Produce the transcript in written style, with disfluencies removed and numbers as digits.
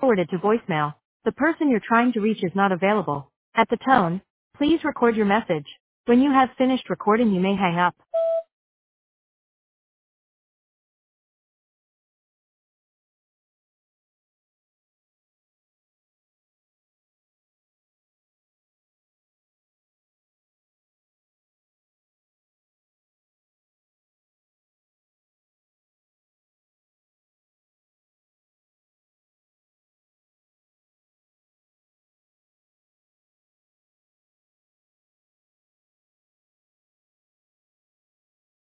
forwarded to voicemail. The person you're trying to reach is not available. At the tone, please record your message. When you have finished recording, you may hang up.